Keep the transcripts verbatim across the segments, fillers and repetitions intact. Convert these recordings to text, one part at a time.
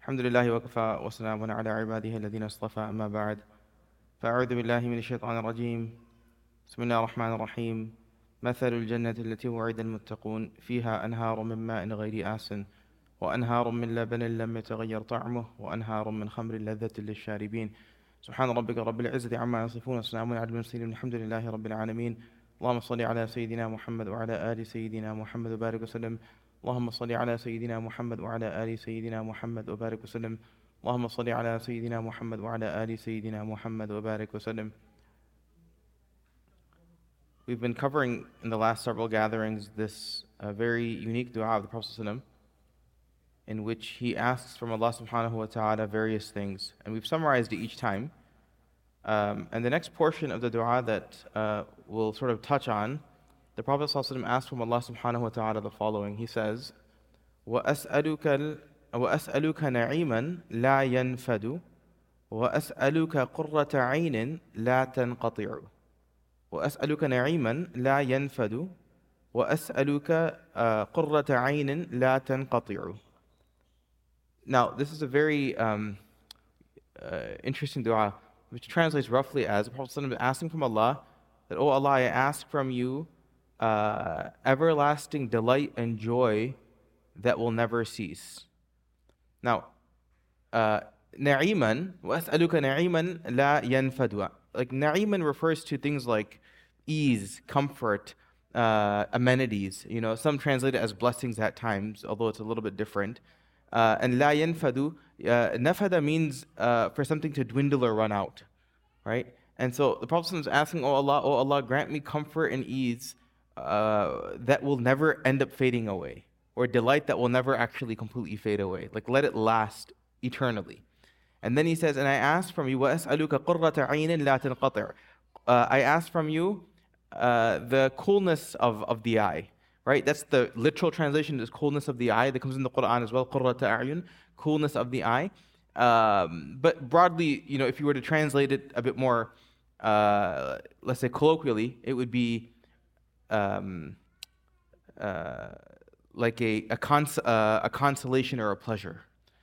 الحمد لله وكفى وسلام على عباده الذين اصطفى أما بعد فأعوذ بالله من الشيطان الرجيم بسم الله الرحمن الرحيم مثل الجنة التي وعد المتقون فيها أنهار من ماء غير آسن وأنهار من لبن لم يتغير طعمه وأنهار من خمر لذة للشاربين سبحان ربك رب العزة عما يصفون وسلام على المرسلين الحمد لله رب العالمين اللهم صل على سيدنا محمد وعلى آل سيدنا محمد وبارك وسلم اللهم صل على سيدنا محمد وعلى آل سيدنا محمد وبارك وسلم اللهم صل على سيدنا محمد وعلى آل سيدنا محمد وبارك وسلم. We've been covering in the last several gatherings this uh, very unique dua of the Prophet ﷺ, in which he asks from Allah subhanahu wa ta'ala various things, and we've summarized it each time. Um, and the next portion of the dua that uh, we'll sort of touch on, the Prophet ﷺ asks from Allah subhanahu wa ta'ala the following. He says, وَأَسْأَلُكَ وَأَسْأَلُكَ نَعِيمًا لَا يَنْفَدُ وَأَسْأَلُكَ قُرَّةَ عَيْنٍ لَا تَنْقَطِعُ وَأَسْأَلُكَ نَعِيمًا لَا يَنْفَدُ وَأَسْأَلُكَ قُرَّةَ عَيْنٍ لَا تَنْقَطِعُ. Now, this is a very um, uh, interesting dua, which translates roughly as the Prophet ﷺ is asking from Allah that, "Oh Allah, I ask from you uh, everlasting delight and joy that will never cease." Now, uh, na'iman, وَأَسْأَلُكَ نَعِيمًا لَا يَنْفَدُ. Like, na'iman refers to things like ease, comfort, uh, amenities. You know, some translate it as blessings at times, although it's a little bit different. Uh, and la yanfadu, uh, nafada means uh, for something to dwindle or run out, right? And so the Prophet is asking, "Oh Allah, oh Allah, grant me comfort and ease uh, that will never end up fading away, or delight that will never actually completely fade away. Like, let it last eternally." And then he says, "And I ask from you, وَأَسْأَلُكَ قُرَّةَ عَيْنٍ لَا تَنْقَطِعُ." Uh, I ask from you uh, the coolness of, of the eye. Right? That's the literal translation, is coolness of the eye. That comes in the Quran as well, قُرَّةَ أَعْيُن, coolness of the eye. Um, but broadly, you know, if you were to translate it a bit more, uh, let's say colloquially, it would be um, uh, like a a, cons- uh, a consolation or a pleasure.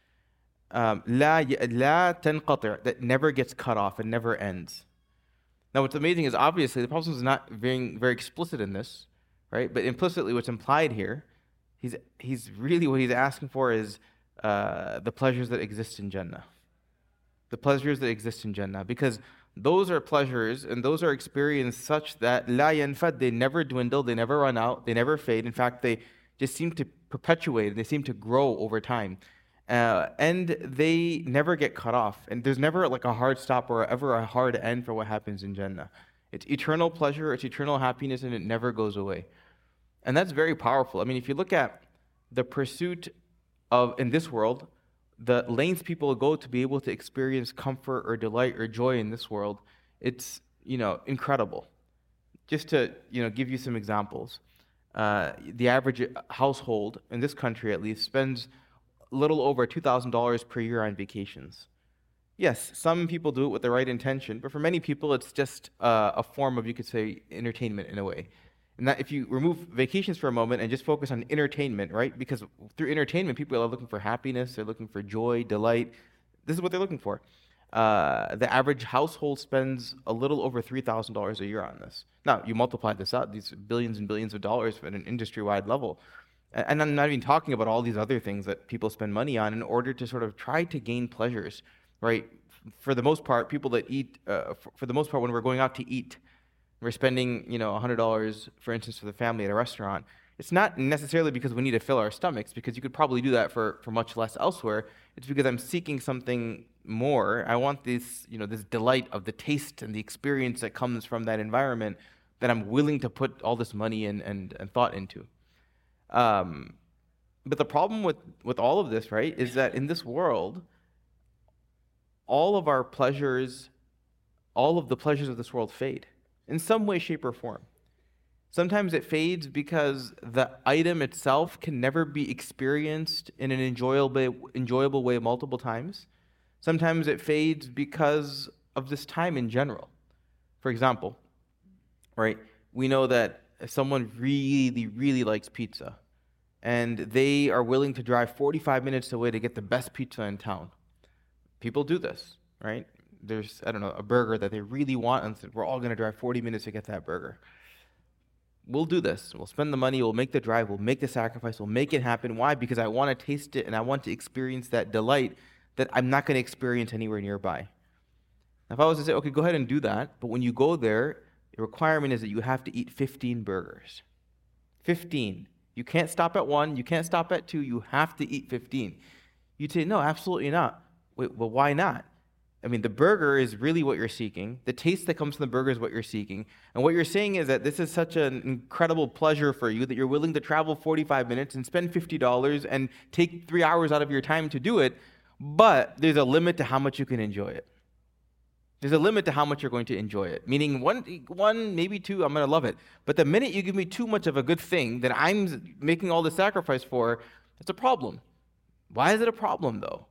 Um, لا لا تنقطع, that never gets cut off and never ends. Now, what's amazing is obviously the Prophet is not being very explicit in this. Right? But implicitly, what's implied here, he's he's really what he's asking for is uh, the pleasures that exist in Jannah. The pleasures that exist in Jannah, because those are pleasures and those are experienced such that la yanfad, they never dwindle, they never run out, they never fade. In fact, they just seem to perpetuate, they seem to grow over time, uh, and they never get cut off. And there's never like a hard stop or ever a hard end for what happens in Jannah. It's eternal pleasure, it's eternal happiness, and it never goes away. And that's very powerful. I mean, if you look at the pursuit of, in this world, the lengths people go to be able to experience comfort or delight or joy in this world, it's, you know, incredible. Just to, you know, give you some examples. Uh, the average household, in this country at least, spends a little over two thousand dollars per year on vacations. Yes, some people do it with the right intention, but for many people, it's just uh, a form of, you could say, entertainment in a way. And that if you remove vacations for a moment and just focus on entertainment, right? Because through entertainment, people are looking for happiness, they're looking for joy, delight. This is what they're looking for. Uh, the average household spends a little over three thousand dollars a year on this. Now, you multiply this out, these billions and billions of dollars at an industry-wide level. And I'm not even talking about all these other things that people spend money on in order to sort of try to gain pleasures, right? For the most part, people that eat, uh, for, for the most part, when we're going out to eat, we're spending, you know, one hundred dollars, for instance, for the family at a restaurant. It's not necessarily because we need to fill our stomachs, because you could probably do that for, for much less elsewhere. It's because I'm seeking something more. I want this, you know, this delight of the taste and the experience that comes from that environment that I'm willing to put all this money and, and, and thought into. Um, but the problem with, with all of this, right, is that in this world, all of our pleasures, all of the pleasures of this world fade in some way, shape, or form. Sometimes it fades because the item itself can never be experienced in an enjoyable, enjoyable way multiple times. Sometimes it fades because of this time in general. For example, right, we know that if someone really, really likes pizza, and they are willing to drive forty-five minutes away to get the best pizza in town. People do this, right? There's, I don't know, a burger that they really want, and we're all going to drive forty minutes to get that burger. We'll do this. We'll spend the money, we'll make the drive, we'll make the sacrifice, we'll make it happen. Why? Because I want to taste it and I want to experience that delight that I'm not going to experience anywhere nearby. Now, if I was to say, okay, go ahead and do that, but when you go there, the requirement is that you have to eat fifteen burgers. fifteen. You can't stop at one, you can't stop at two, you have to eat fifteen. You'd say, no, absolutely not. Wait, well, why not? I mean, the burger is really what you're seeking. The taste that comes from the burger is what you're seeking. And what you're saying is that this is such an incredible pleasure for you that you're willing to travel forty-five minutes and spend fifty dollars and take three hours out of your time to do it, but there's a limit to how much you can enjoy it. There's a limit to how much you're going to enjoy it. Meaning one, one, maybe two, I'm going to love it. But the minute you give me too much of a good thing that I'm making all the sacrifice for, it's a problem. Why is it a problem, though?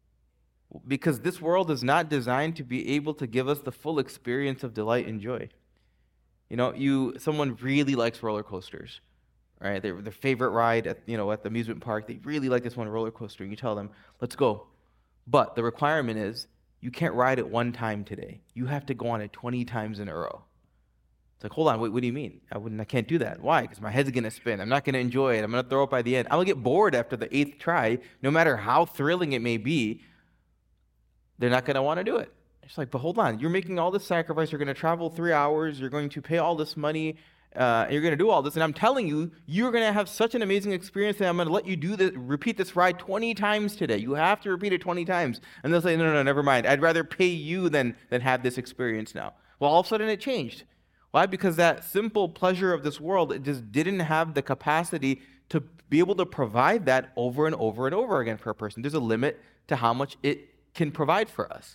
Because this world is not designed to be able to give us the full experience of delight and joy. You know, you someone really likes roller coasters, right? Their their favorite ride at you know at the amusement park. They really like this one roller coaster. And you tell them, "Let's go," but the requirement is you can't ride it one time today. You have to go on it twenty times in a row. It's like, hold on, wait, what do you mean? I wouldn't, I can't do that. Why? Because my head's gonna spin. I'm not gonna enjoy it. I'm gonna throw up by the end. I'm gonna get bored after the eighth try, no matter how thrilling it may be. They're not going to want to do it. It's like, but hold on, you're making all this sacrifice. You're going to travel three hours. You're going to pay all this money. Uh, and you're going to do all this. And I'm telling you, you're going to have such an amazing experience that I'm going to let you do this, repeat this ride twenty times today. You have to repeat it twenty times. And they'll say, no, no, no, never mind. I'd rather pay you than, than have this experience now. Well, all of a sudden it changed. Why? Because that simple pleasure of this world, it just didn't have the capacity to be able to provide that over and over and over again for a person. There's a limit to how much it can provide for us.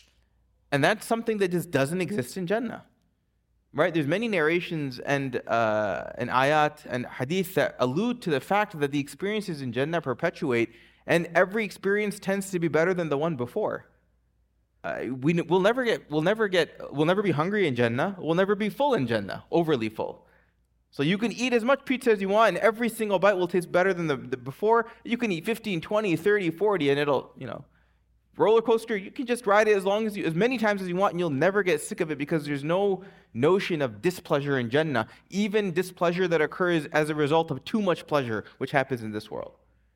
And that's something that just doesn't exist in Jannah. Right? There's many narrations and uh, and ayat and hadith that allude to the fact that the experiences in Jannah perpetuate, and every experience tends to be better than the one before. Uh, we, we'll never get, we'll never get, we'll never be hungry in Jannah. We'll never be full in Jannah, overly full. So you can eat as much pizza as you want, and every single bite will taste better than the, the before. You can eat fifteen, twenty, thirty, forty, and it'll, you know, roller coaster, you can just ride it as long as you, as many times as you want, and you'll never get sick of it because there's no notion of displeasure in Jannah, even displeasure that occurs as a result of too much pleasure, which happens in this world.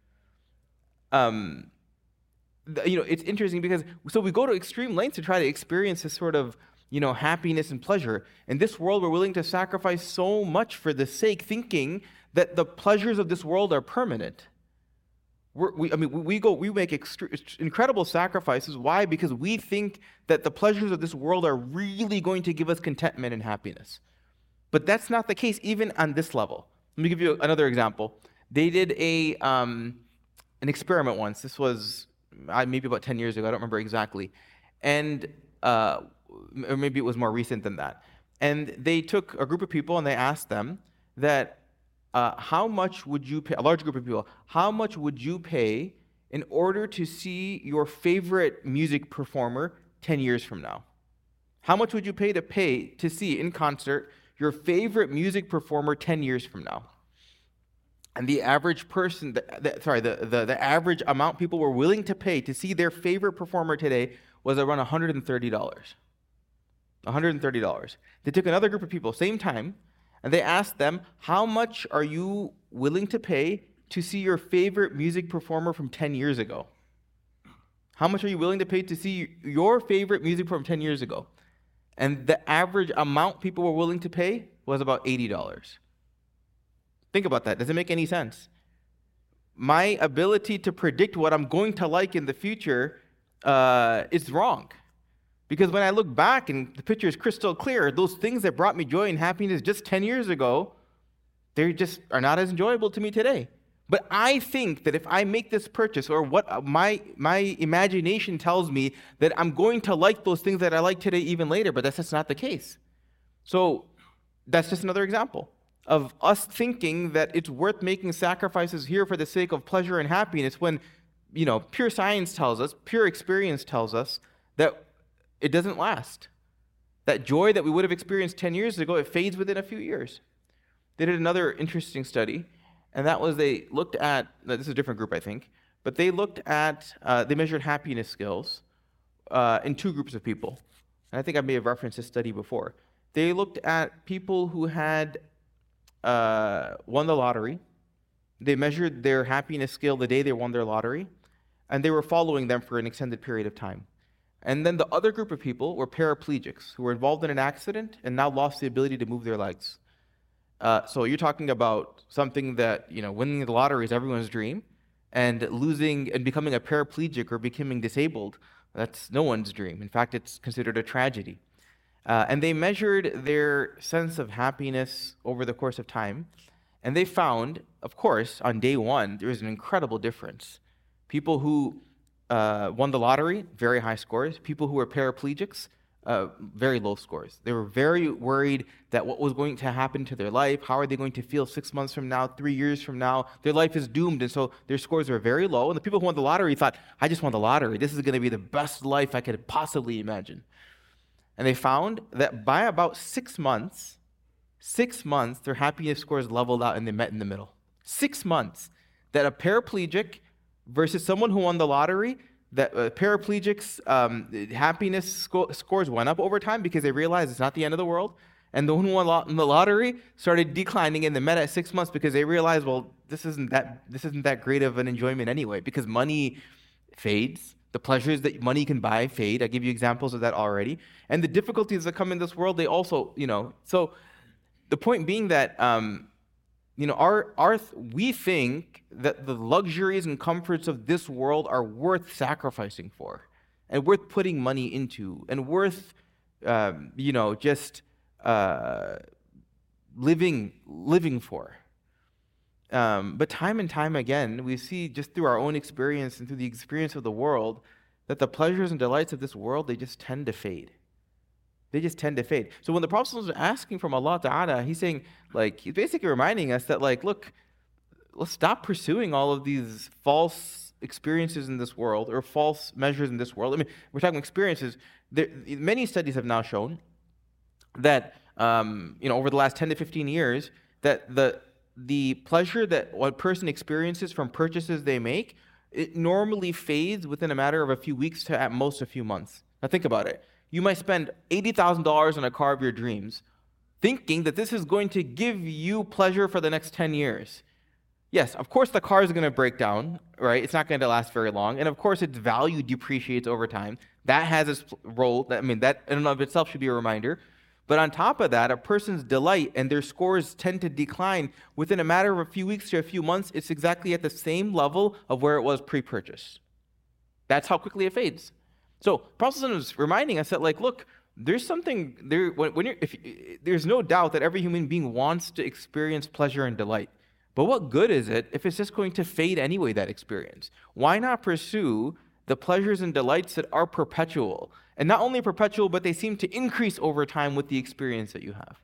Um, the, you know, it's interesting because so we go to extreme lengths to try to experience this sort of, you know, happiness and pleasure. In this world, we're willing to sacrifice so much for the sake, thinking that the pleasures of this world are permanent. We're, we, I mean, we go, we make extre- incredible sacrifices. Why? Because we think that the pleasures of this world are really going to give us contentment and happiness. But that's not the case, even on this level. Let me give you another example. They did a um, an experiment once. This was uh, maybe about ten years ago. I don't remember exactly. And uh, or maybe it was more recent than that. And they took a group of people and they asked them that, Uh, how much would you pay, a large group of people, how much would you pay in order to see your favorite music performer ten years from now? How much would you pay to pay to see in concert your favorite music performer ten years from now? And the average person, the, the, sorry, the, the, the average amount people were willing to pay to see their favorite performer today was around one hundred thirty dollars. one hundred thirty dollars. They took another group of people, same time, and they asked them, how much are you willing to pay to see your favorite music performer from ten years ago? How much are you willing to pay to see your favorite music from ten years ago? And the average amount people were willing to pay was about eighty dollars. Think about that. Does it make any sense? My ability to predict what I'm going to like in the future uh, is wrong. Because when I look back and the picture is crystal clear, those things that brought me joy and happiness just ten years ago, they just are not as enjoyable to me today. But I think that if I make this purchase, or what my my imagination tells me, that I'm going to like those things that I like today even later, but that's just not the case. So that's just another example of us thinking that it's worth making sacrifices here for the sake of pleasure and happiness when, you know, pure science tells us, pure experience tells us that it doesn't last. That joy that we would have experienced ten years ago, it fades within a few years. They did another interesting study, And that was they looked at, this is a different group, I think, but they looked at, uh, they measured happiness skills uh, in two groups of people. And I think I may have referenced this study before. They looked at people who had uh, won the lottery. They measured their happiness scale the day they won their lottery, and they were following them for an extended period of time. And then the other group of people were paraplegics who were involved in an accident and now lost the ability to move their legs. Uh, so you're talking about something that, you know, winning the lottery is everyone's dream, and losing and becoming a paraplegic or becoming disabled, that's no one's dream. In fact, it's considered a tragedy. Uh, and they measured their sense of happiness over the course of time, and they found, of course, on day one, there was an incredible difference. People who uh, won the lottery, very high scores. People who were paraplegics, uh, very low scores. They were very worried that what was going to happen to their life, how are they going to feel six months from now, three years from now, their life is doomed, and so their scores were very low. And the people who won the lottery thought, I just won the lottery. This is going to be the best life I could possibly imagine. And they found that by about six months, six months, their happiness scores leveled out and they met in the middle. Six months. That a paraplegic versus someone who won the lottery, that uh, paraplegics' um, happiness sco- scores went up over time because they realized it's not the end of the world. And the one who won lo- the lottery started declining and they met at six months because they realized, well, this isn't that this isn't that great of an enjoyment anyway, because money fades. The pleasures that money can buy fade. I give you examples of that already. And the difficulties that come in this world, they also, you know, so the point being that, um, you know, our, our we think that the luxuries and comforts of this world are worth sacrificing for and worth putting money into and worth, um, you know, just uh, living, living for. Um, but time and time again, we see just through our own experience and through the experience of the world that the pleasures and delights of this world, they just tend to fade. They just tend to fade. So when the Prophet was asking from Allah Ta'ala, he's saying, like, he's basically reminding us that, like, look, let's stop pursuing all of these false experiences in this world or false measures in this world. I mean, we're talking experiences. There, many studies have now shown that, um, you know, over the last ten to fifteen years, that the the pleasure that one person experiences from purchases they make, it normally fades within a matter of a few weeks to at most a few months. Now think about it. You might spend eighty thousand dollars on a car of your dreams, thinking that this is going to give you pleasure for the next ten years. Yes, of course the car is going to break down, right? It's not going to last very long. And of course its value depreciates over time. That has its role. I mean, that in and of itself should be a reminder. But on top of that, a person's delight and their scores tend to decline within a matter of a few weeks to a few months. It's exactly at the same level of where it was pre-purchase. That's how quickly it fades. So Prophet was reminding us that, like, look, there's something there. When, when you're, if there's no doubt that every human being wants to experience pleasure and delight, but what good is it if it's just going to fade anyway? That experience. Why not pursue the pleasures and delights that are perpetual? And not only perpetual, but they seem to increase over time with the experience that you have.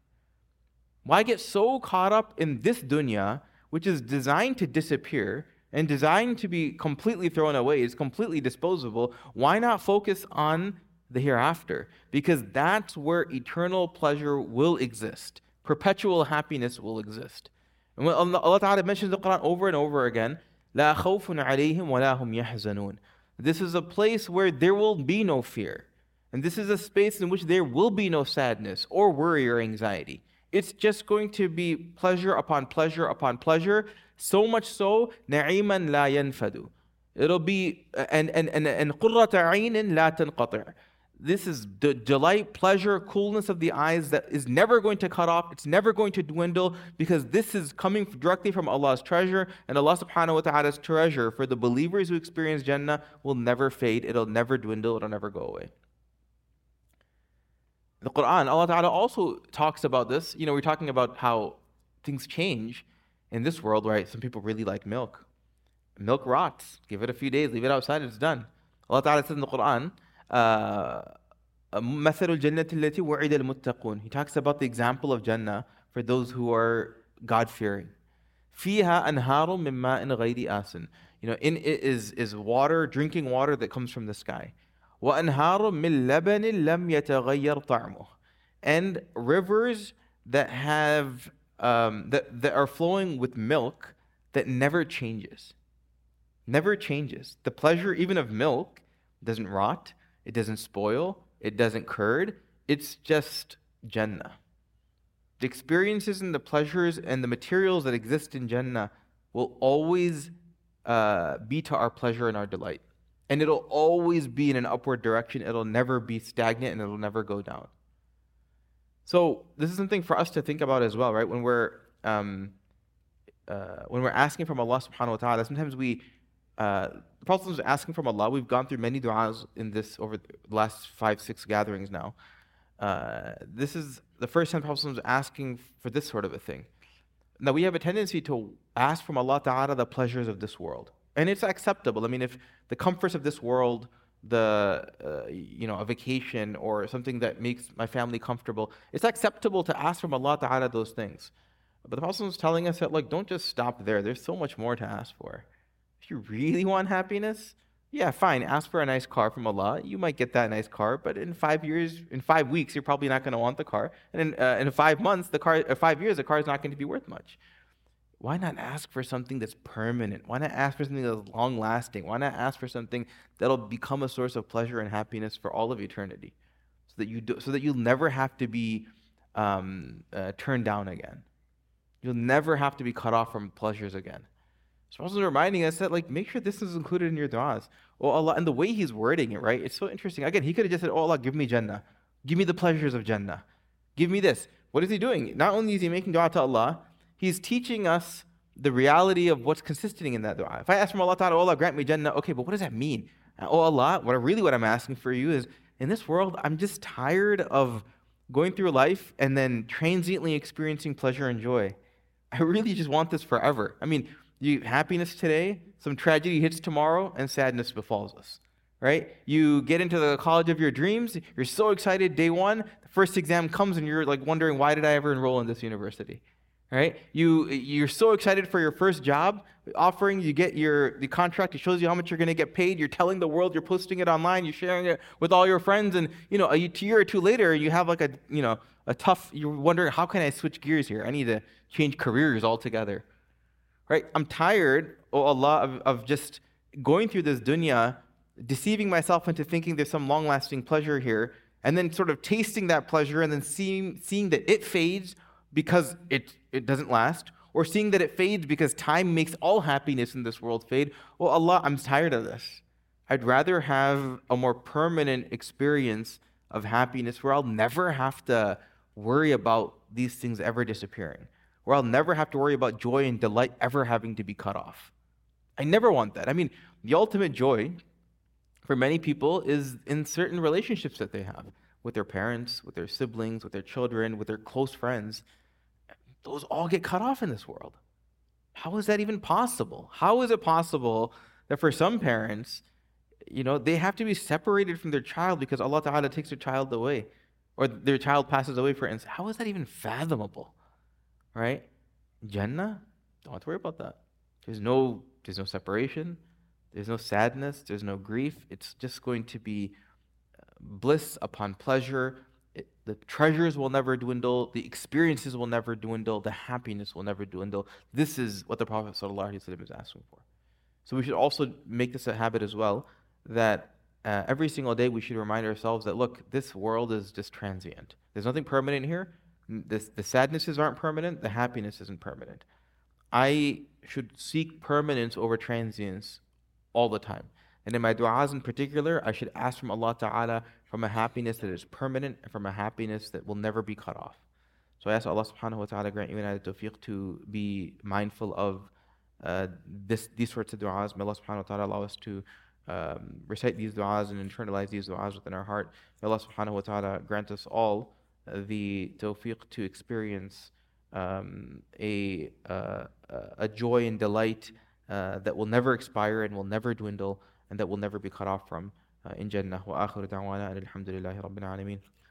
Why get so caught up in this dunya, which is designed to disappear and designed to be completely thrown away, is completely disposable? Why not focus on the hereafter? Because that's where eternal pleasure will exist. Perpetual happiness will exist. And when Allah Ta'ala mentions the Quran over and over again, لَا خَوْفٌ عَلَيْهِمْ وَلَا هُمْ يَحْزَنُونَ. This is a place where there will be no fear. And this is a space in which there will be no sadness or worry or anxiety. It's just going to be pleasure upon pleasure upon pleasure, so much so, نَعِيمًا لَا يَنْفَدُ. It'll be, and and and and قُرَّةَ عَيْنٍ لَا تَنْقَطِعُ. This is the delight, pleasure, coolness of the eyes that is never going to cut off. It's never going to dwindle, because this is coming directly from Allah's treasure, and Allah subhanahu wa ta'ala's treasure for the believers who experience Jannah will never fade. It'll never dwindle. It'll never go away. The Quran, Allah Ta'ala also talks about this. You know, we're talking about how things change in this world, right? Some people really like milk. Milk rots. Give it a few days, leave it outside, it's done. Allah Ta'ala says in the Quran, مَثَلُ الْجَنَّةِ الَّتِي وُعِدَ الْمُتَّقُونَ. He talks about the example of Jannah for those who are God-fearing. فِيهَا أَنْهَارٌ مِّن مَّاءٍ غَيْرِ آسٍ. You know, in it is, is water, drinking water that comes from the sky. وَأَنْهَارٌ مِّن لَبَنٍ لَمْ يَتَغَيَّرْ طَعْمُهُ. And rivers that have um, that, that are flowing with milk that never changes. Never changes. The pleasure even of milk doesn't rot, it doesn't spoil, it doesn't curd. It's just Jannah. The experiences and the pleasures and the materials that exist in Jannah will always uh, be to our pleasure and our delight. And it'll always be in an upward direction. It'll never be stagnant and it'll never go down. So this is something for us to think about as well, right? When we're um, uh, when we're asking from Allah subhanahu wa ta'ala, sometimes we uh, the Prophet was asking from Allah. We've gone through many du'as in this over the last five, six gatherings now. Uh, this is the first time the Prophet was asking for this sort of a thing. Now we have a tendency to ask from Allah Ta'ala the pleasures of this world. And it's acceptable. I mean, if the comforts of this world, the, uh, you know, a vacation or something that makes my family comfortable, it's acceptable to ask from Allah Ta'ala those things. But the Prophet was telling us that, like, don't just stop there. There's so much more to ask for. If you really want happiness, yeah, fine, ask for a nice car from Allah. You might get that nice car, but in five years, in five weeks, you're probably not going to want the car. And in, uh, in five months, the car, uh, five years, the car is not going to be worth much. Why not ask for something that's permanent? Why not ask for something that's long-lasting? Why not ask for something that'll become a source of pleasure and happiness for all of eternity, so that you do, so that you'll never have to be um, uh, turned down again. You'll never have to be cut off from pleasures again. So also reminding us that, like, make sure this is included in your du'as. Oh Allah, and the way he's wording it, right? It's so interesting. Again, he could have just said, oh Allah, give me Jannah. Give me the pleasures of Jannah. Give me this. What is he doing? Not only is he making dua to Allah, he's teaching us the reality of what's consisting in that dua. If I ask from Allah Ta'ala, oh Allah, grant me Jannah, okay, but what does that mean? Oh Allah, what I, really what I'm asking for you is, in this world, I'm just tired of going through life and then transiently experiencing pleasure and joy. I really just want this forever. I mean, you happiness today, some tragedy hits tomorrow, and sadness befalls us, right? You get into the college of your dreams, you're so excited day one, the first exam comes and you're like wondering, why did I ever enroll in this university, right? You, you're so excited for your first job offering, you get your the contract, it shows you how much you're going to get paid, you're telling the world, you're posting it online, you're sharing it with all your friends, and you know, a year or two later, you have like a, you know, a tough, you're wondering, how can I switch gears here? I need to change careers altogether. Right? I'm tired, oh Allah, of, of just going through this dunya, deceiving myself into thinking there's some long-lasting pleasure here, and then sort of tasting that pleasure and then seeing seeing that it fades because it, it doesn't last, or seeing that it fades because time makes all happiness in this world fade. Oh Allah, I'm tired of this. I'd rather have a more permanent experience of happiness where I'll never have to worry about these things ever disappearing, where I'll never have to worry about joy and delight ever having to be cut off. I never want that. I mean, the ultimate joy for many people is in certain relationships that they have with their parents, with their siblings, with their children, with their close friends. Those all get cut off in this world. How is that even possible? How is it possible that for some parents, you know, they have to be separated from their child because Allah Ta'ala takes their child away, or their child passes away, for instance? How is that even fathomable? Right? Jannah, don't have to worry about that. There's no, there's no separation. There's no sadness. There's no grief. It's just going to be bliss upon pleasure. It, the treasures will never dwindle. The experiences will never dwindle. The happiness will never dwindle. This is what the Prophet ﷺ is asking for. So we should also make this a habit as well, that uh, every single day we should remind ourselves that, look, this world is just transient. There's nothing permanent here. This, the sadnesses aren't permanent. The happiness isn't permanent. I should seek permanence over transience all the time. And in my du'as in particular, I should ask from Allah Ta'ala from a happiness that is permanent and from a happiness that will never be cut off. So I ask Allah Subhanahu wa Ta'ala grant you and I the tawfiq to be mindful of uh, this, these sorts of du'as. May Allah Subhanahu wa Ta'ala allow us to um, recite these du'as and internalize these du'as within our heart. May Allah Subhanahu wa Ta'ala grant us all the tawfiq to experience um, a, uh, a joy and delight uh, that will never expire and will never dwindle and that will never be cut off from uh, in Jannah. Wa akhiru da'wana alhamdulillahi rabbil alameen.